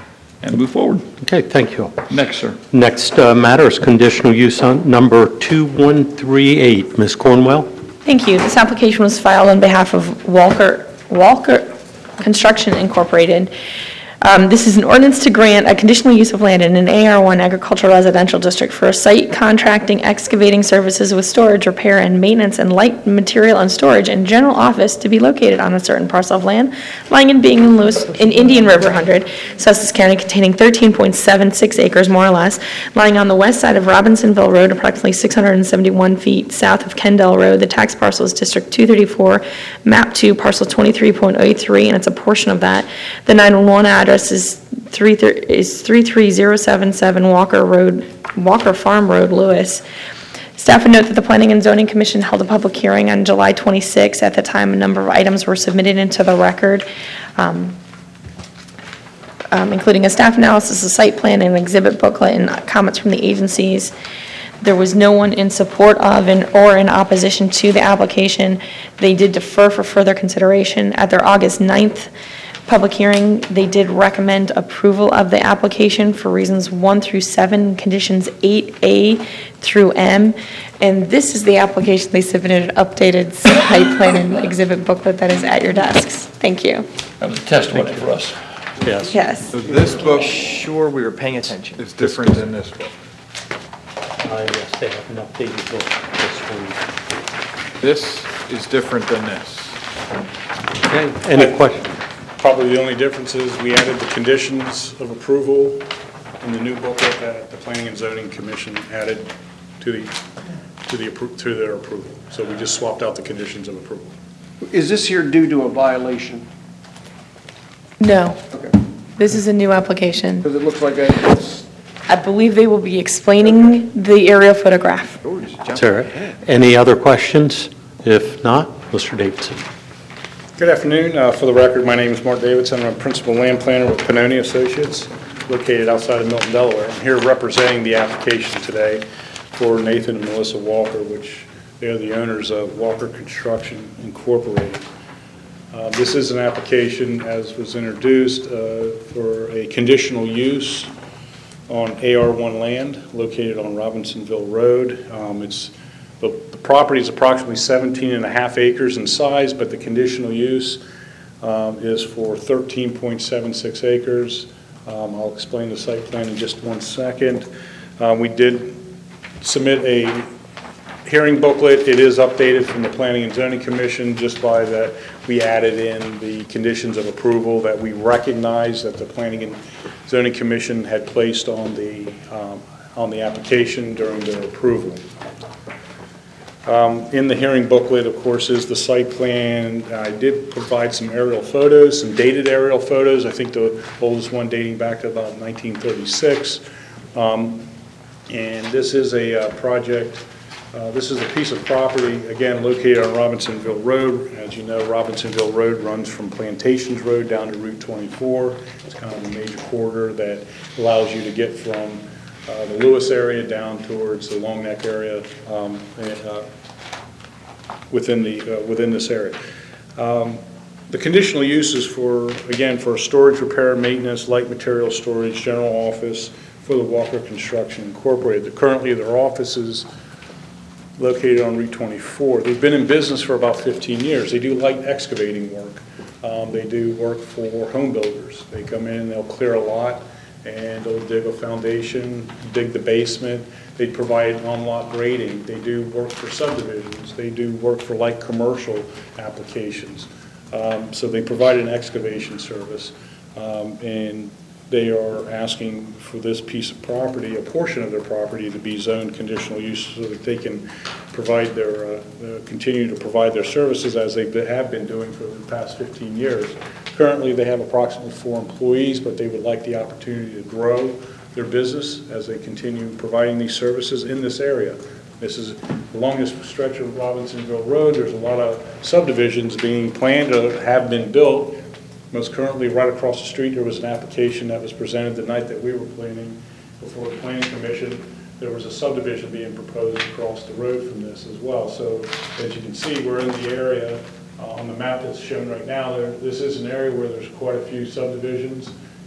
and move forward. Okay, thank you. Next, sir. Next matter is conditional use on number 2138. Ms. Cornwell? Thank you. This application was filed on behalf of Walker Construction Incorporated. This is an ordinance to grant a conditional use of land in an AR1 agricultural residential district for site contracting, excavating services with storage, repair, and maintenance, and light material and storage and general office to be located on a certain parcel of land lying in Binghamton, Lewis, in Indian River 100, Sussex County, containing 13.76 acres, more or less, lying on the west side of Robinsonville Road, approximately 671 feet south of Kendall Road. The tax parcel is District 234, Map 2, Parcel 23.83, and it's a portion of that. The 911 address is 33077 Walker Farm Road, Lewis. Staff would note that the Planning and Zoning Commission held a public hearing on July 26. At the time, a number of items were submitted into the record, including a staff analysis, a site plan, an exhibit booklet, and comments from the agencies. There was no one in support of or in opposition to the application. They did defer for further consideration. At their August 9th public hearing, they did recommend approval of the application for reasons 1 through 7, conditions 8A through M. And this is the application they submitted, an updated site plan and exhibit booklet that is at your desks. Thank you. That was a testimony for us. Yes. Yes. So this book Sure, we were paying attention. is different than this book. Yes, they have an updated book, this one. This is different than this. Okay, any questions? Probably the only difference is we added the conditions of approval in the new booklet that the Planning and Zoning Commission added to their approval. So we just swapped out the conditions of approval. Is this here due to a violation? No. Okay. This is a new application. Because it looks like it's... I believe they will be explaining the aerial photograph. Sarah, any other questions? If not, Mr. Davidson. Good afternoon. For the record, my name is Mark Davidson. I'm a principal land planner with Pannoni Associates, located outside of Milton, Delaware. I'm here representing the application today for Nathan and Melissa Walker, which they are the owners of Walker Construction Incorporated. This is an application, as was introduced, for a conditional use on AR1 land located on Robinsonville Road. The property is approximately 17 and a half acres in size, but the conditional use is for 13.76 acres. I'll explain the site plan in just one second. We did submit a hearing booklet. It is updated from the Planning and Zoning Commission, just by that we added in the conditions of approval that we recognize that the Planning and Zoning Commission had placed on the application during their approval. In the hearing booklet, of course, is the site plan. I did provide some aerial photos, some dated aerial photos. I think the oldest one dating back to about 1936. And this is a project. This is a piece of property, again, located on Robinsonville Road. As you know, Robinsonville Road runs from Plantations Road down to Route 24. It's kind of a major corridor that allows you to get from the Lewis area down towards the Long Neck area within this area. The conditional use is for storage, repair, maintenance, light material storage, general office for the Walker Construction Incorporated. Currently, their office is located on Route 24. They've been in business for about 15 years. They do light excavating work. They do work for home builders. They come in, they'll clear a lot, and they'll dig a foundation, dig the basement. They provide on-lot grading. They do work for subdivisions. They do work for light commercial applications. So they provide an excavation service. And they are asking for this piece of property, a portion of their property, to be zoned conditional use so that they can provide their, continue to provide their services as they have been doing for the past 15 years. Currently, they have approximately 4 employees, but they would like the opportunity to grow their business as they continue providing these services in this area. This is along this stretch of Robinsonville Road. There's a lot of subdivisions being planned or have been built. Most currently, right across the street, there was an application that was presented the night that we were planning before the Planning Commission. There was a subdivision being proposed across the road from this as well. So as you can see, we're in the area on the map that's shown right now. This is an area where there's quite a few subdivisions,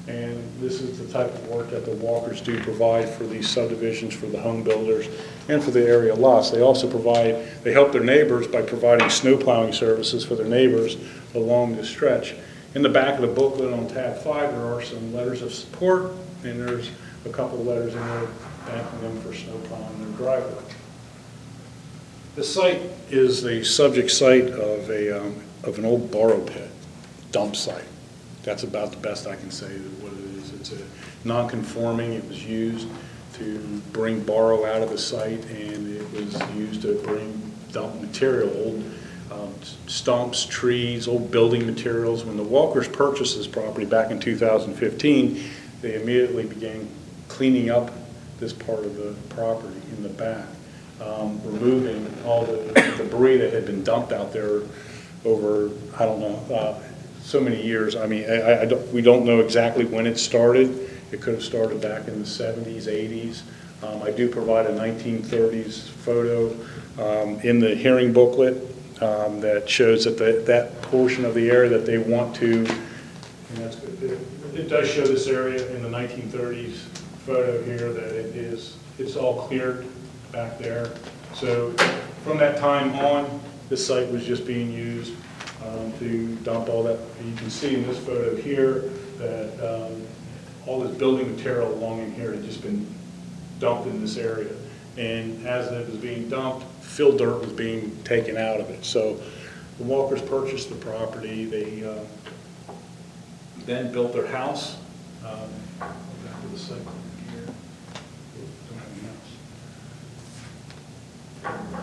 And this is the type of work that the Walkers do provide for these subdivisions, for the home builders, and for the area lots. They also they help their neighbors by providing snow plowing services for their neighbors along this stretch. In the back of the booklet on tab 5, there are some letters of support, and there's a couple of letters in there thanking them for snow plowing their driveway. The site is the subject site of an old borrow pit, dump site. That's about the best I can say what it is. It's a non-conforming. It was used to bring borrow out of the site, and it was used to bring dump material, old stumps, trees, old building materials. When the Walkers purchased this property back in 2015, they immediately began cleaning up this part of the property in the back, removing all the debris that had been dumped out there over, I don't know, so many years. I mean, we don't know exactly when it started. It could have started back in the 70s, 80s. I do provide a 1930s photo in the hearing booklet that shows that that portion of the area that they want to, and it does show this area in the 1930s photo here that it's all cleared back there. So from that time on, this site was just being used to dump all that. You can see in this photo here that all this building material along in here had just been dumped in this area. And as it was being dumped, fill dirt was being taken out of it. So the Walkers purchased the property. They then built their house. Back to the site here. Don't have a house.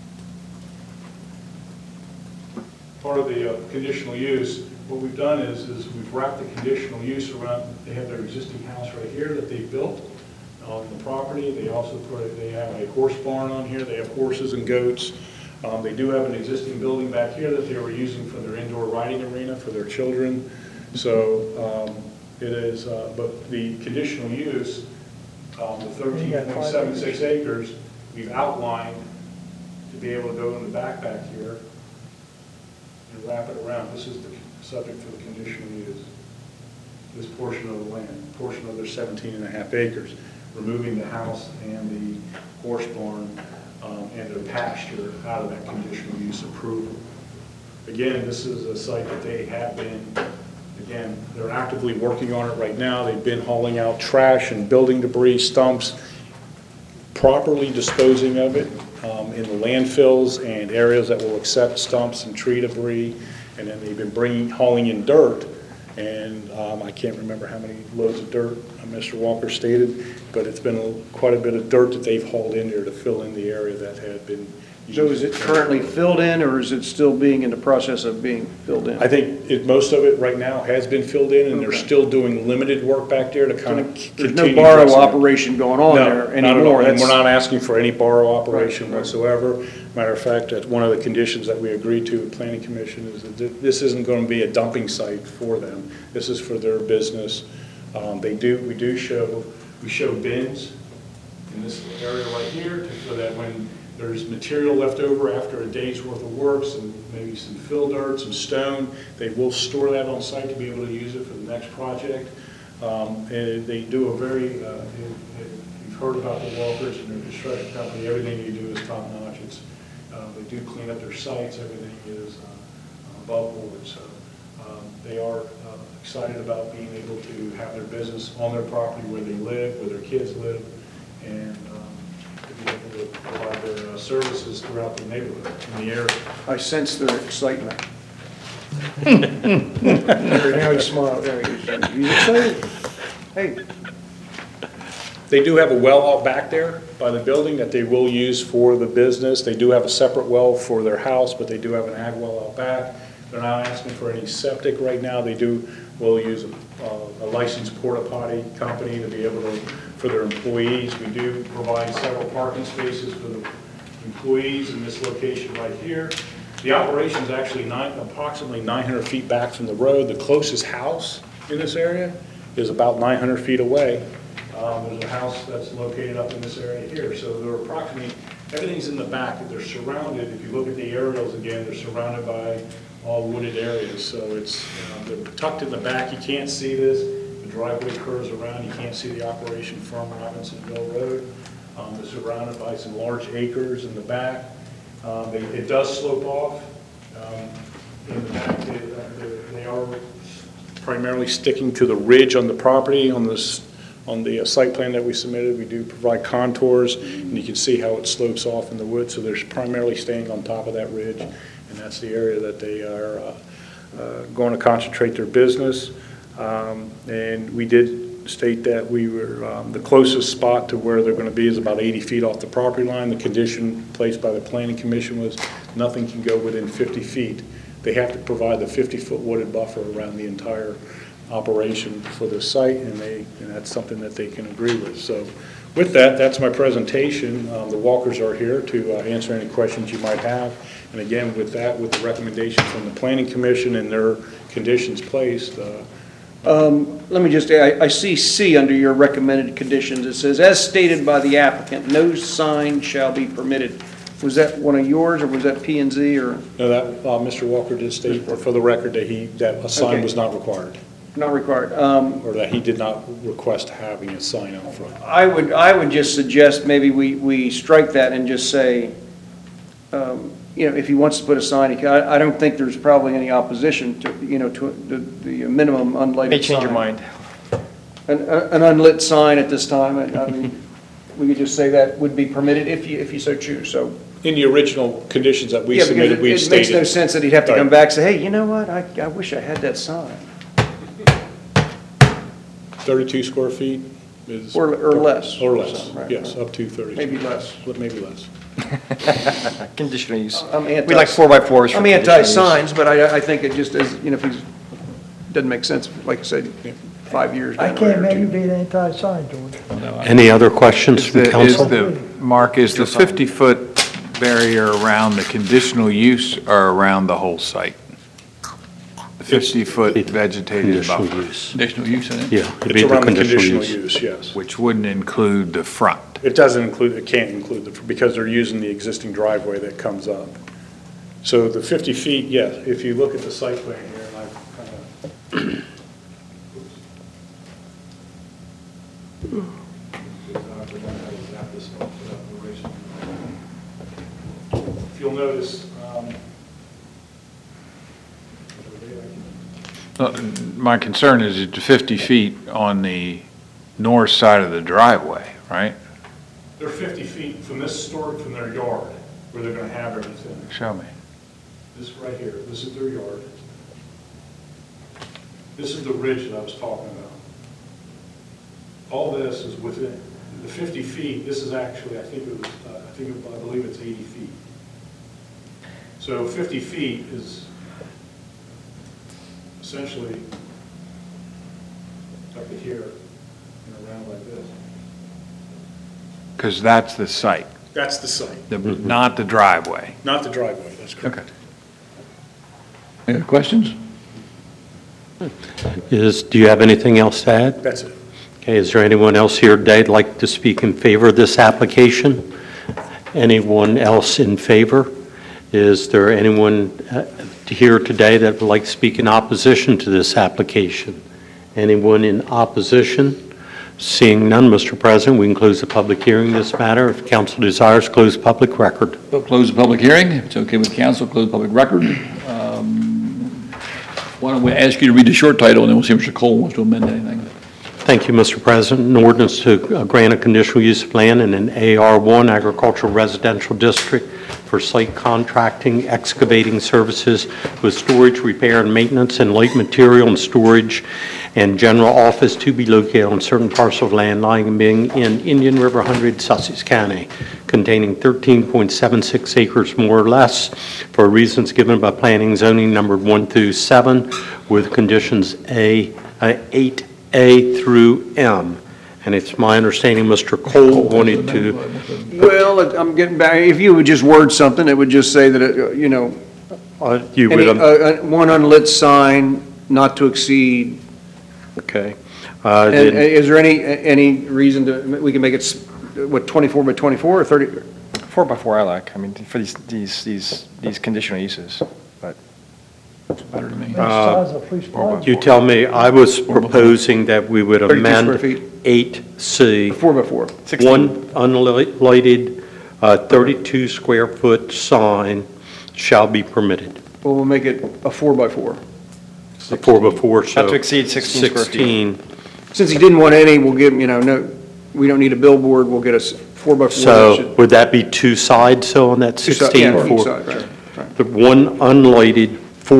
Part of the conditional use, what we've done is we've wrapped the conditional use around. They have their existing house right here that they built on the property. They also they have a horse barn on here. They have horses and goats. They do have an existing building back here that they were using for their indoor riding arena for their children. So it is, but the conditional use, the 13.76 acres, we've outlined to be able to go in the back here and wrap it around. This is the subject for the conditional use. This portion of the land, portion of their 17.5 acres, removing the house and the horse barn and their pasture out of that conditional use approval. Again, this is a site that they have been, again, they're actively working on it right now. They've been hauling out trash and building debris, stumps, properly disposing of it in the landfills and areas that will accept stumps and tree debris. And then they've been hauling in dirt. And I can't remember how many loads of dirt Mr. Walker stated, but it's been quite a bit of dirt that they've hauled in there to fill in the area that had been used. So is it currently filled in, or is it still being in the process of being filled in? I think most of it right now has been filled in, and they're still doing limited work back there to kind of continue. There's no borrow operation going on there anymore. Not at all. And we're not asking for any borrow operation whatsoever. Matter of fact, that's one of the conditions that we agreed to with Planning Commission is that this isn't going to be a dumping site for them. This is for their business. We show bins in this area right here so that when there's material left over after a day's worth of work, maybe some fill dirt, some stone, they will store that on site to be able to use it for the next project. And they do a very, you've heard about the Walkers and their construction company, everything you do is top notch. They do clean up their sites, everything is above board. So they are excited about being able to have their business on their property where they live, where their kids live, and to be able to provide their services throughout the neighborhood, in the area. I sense their excitement. Now he smiled. He's excited. Hey. They do have a well out back there by the building that they will use for the business. They do have a separate well for their house, but they do have an ag well out back. They're not asking for any septic right now. They will use a licensed porta potty company to be able to, for their employees. We do provide several parking spaces for the employees in this location right here. The operation is actually approximately 900 feet back from the road. The closest house in this area is about 900 feet away. There's a house that's located up in this area here. So they're approximately, everything's in the back. They're surrounded, if you look at the aerials again, they're surrounded by all wooded areas. So it's, they're tucked in the back. You can't see this. The driveway curves around, you can't see the operation from Robinsonville Road. They're surrounded by some large acres in the back. It does slope off. In the back, they are primarily sticking to the ridge on the property. On the site plan that we submitted, we do provide contours, and you can see how it slopes off in the woods. So they're primarily staying on top of that ridge, and that's the area that they are going to concentrate their business. And we did state that we were, the closest spot to where they're going to be is about 80 feet off the property line. The condition placed by the Planning Commission was nothing can go within 50 feet. They have to provide the 50-foot wooded buffer around the entire operation for the site, and that's something that they can agree with. So with that, that's my presentation. The walkers are here to answer any questions you might have. And again, with that, with the recommendation from the Planning Commission and their conditions placed, let me just, I see C under your recommended conditions. It says, as stated by the applicant, no sign shall be permitted. Was that one of yours, or was that P and Z, or? No, that, Mr. Walker did state for the record that that a sign Okay. was not required, Not required. or that he did not request having a sign out front. I would just suggest maybe we strike that and just say, if he wants to put a sign, he can. I don't think there's probably any opposition to, to the minimum unlighted May change your sign. mind. An unlit sign at this time, I mean, we could just say that would be permitted if you so choose, so. In the original conditions that we Yeah, because submitted, we it stated. makes no sense that he'd have to come Right. back and say, hey, you know what, I wish I had that sign, 32 square feet is. or less. Or less, Right, yes, right. up to 30. Maybe less. Maybe less. Conditional use. I'm anti- We like 4x4s. for I'm conditional use. anti-signs, but I think it just is, if he's, doesn't make sense, like I said, 5 years I down the road can't or two. maybe be anti-sign, George. Any other questions from council? Mark, is the 50-foot barrier around the conditional use or around the whole site? The 50-foot vegetated Conditional buffer, use. Conditional use in it? Yeah. it'd It's be around the conditional use, yes. which wouldn't include the front. It doesn't include, it can't include, because they're using the existing driveway that comes up. So the 50 feet, yes, if you look at the site plan here, and I've kind of. If you'll notice, My concern is it's 50 feet on the north side of the driveway, right? they're 50 feet from this store, from their yard, where they're going to have everything. Show me. This right here, this is their yard. This is the ridge that I was talking about. All this is within, the 50 feet, this is actually, I believe it's 80 feet. So 50 feet is essentially up to here and around like this. Because that's the site, That's the site, not the driveway. not the driveway, that's correct. Okay. Any other questions? Do you have anything else to add? That's it. Okay, is there anyone else here today that'd like to speak in favor of this application? Anyone else in favor? Is there anyone here today that would like to speak in opposition to this application? Anyone in opposition? Seeing none, Mr. President, we can close the public hearing in this matter. If council desires, close public record. We'll close the public hearing. If it's okay with council, close the public record. Why don't we ask you to read the short title, and then we'll see if Mr. Cole wants to amend anything. Thank you, Mr. President. An ordinance to grant a conditional use of land in an AR1 agricultural residential district for site contracting, excavating services with storage, repair, and maintenance, and light material and storage and general office to be located on certain parcel of land lying and being in Indian River 100, Sussex County, containing 13.76 acres more or less for reasons given by planning zoning numbered 1 through 7 with conditions 8A through M. And it's my understanding Mr. Cole wanted to, Well, I'm getting back, if you would just word something, it would just say that, you any, would, one unlit sign not to exceed. okay. And Then- is there any reason we can make it, 24 by 24 or 30? 4x4 I like, I mean, for these conditional uses, but Better to me. That's the size of a police car. You tell me, I was proposing that we would 32 amend square feet. 8C. 4x4. 1 unlighted 32-square-foot sign shall be permitted. Well, we'll make it a 4x4. A 4x4, so... Not to exceed 16 square feet. 16. Since he didn't want any, we'll give him, no, we don't need a billboard, we'll get a 4x4. So would that be two sides, so on that 16? Yeah, each for- side, right. The one unlighted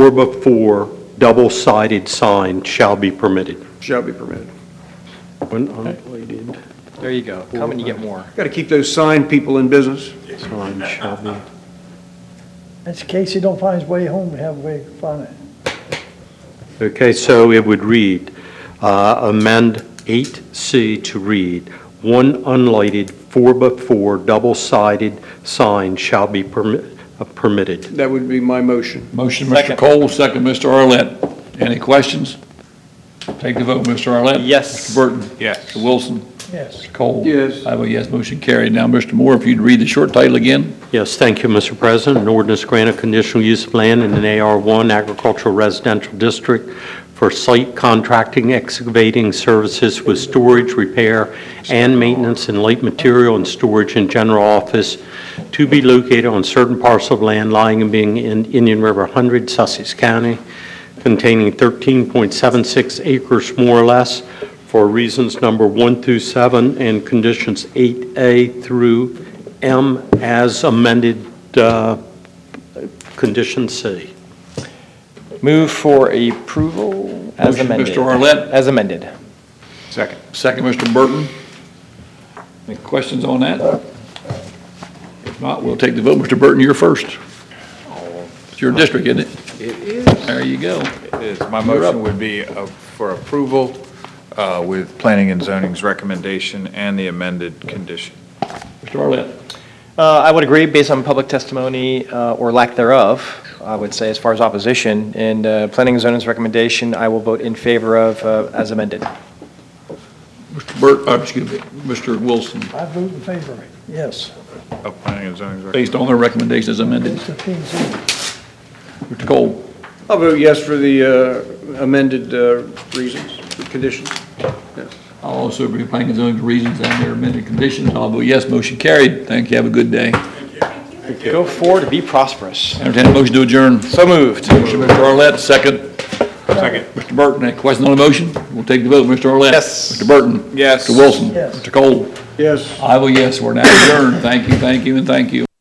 4x4 double-sided sign shall be permitted. Shall be permitted. One unlighted There you go. Come and you get more. Got to keep those sign people in business. sign shall be... That's in case he don't find his way home, we have a way to find it. Okay, so it would read, amend 8C to read, one unlighted 4x4 double-sided sign shall be permitted. That would be my motion. Motion, Mr. Second. Cole, second, Mr. Arlett. Any questions? Take the vote, Mr. Arlett. Yes. Mr. Burton. Yes. Mr. Wilson. Yes. Mr. Cole. Yes. I vote yes, motion carried. Now, Mr. Moore, if you'd read the short title again. Yes, thank you, Mr. President. An ordinance granting conditional use of land in an AR1 agricultural residential district for site contracting, excavating services with storage, repair, and maintenance and light material and storage in general office to be located on certain parcel of land lying and being in Indian River 100, Sussex County, containing 13.76 acres more or less for reasons number 1 through 7 and conditions 8A through M as amended, condition C. Move for approval as Motion, amended. Mr. Arlett. As amended. Second. Second, Mr. Burton. Any questions on that? If not, we'll take the vote. Mr. Burton, you're first. It's your district, isn't it? It is. There you go. It is. My You're up. motion would be for approval with planning and zoning's recommendation and the amended condition. Mr. Arlett. I would agree, based on public testimony or lack thereof, I would say, as far as opposition. And planning and zoning's recommendation, I will vote in favor of as amended. Mr. Excuse me, Mr. Wilson, I vote in favor, yes. Of planning and zoning's recommendation. based on their recommendations as amended. It's the P&Z. Mr. Cole. I'll vote yes for the amended reasons, conditions. Yes. I'll also agree with planning and zoning's reasons and their amended conditions. I'll vote yes, motion carried. Thank you, have a good day. Go forward to be prosperous. Entertain a motion to adjourn. So moved. Motion, Mr. Arlett, second. Second. Mr. Burton, any question on the motion? We'll take the vote. Mr. Arlett? Yes. Mr. Burton? Yes. Mr. Wilson? Yes. Mr. Cole? Yes. I vote yes, we're now adjourned. Thank you, and thank you.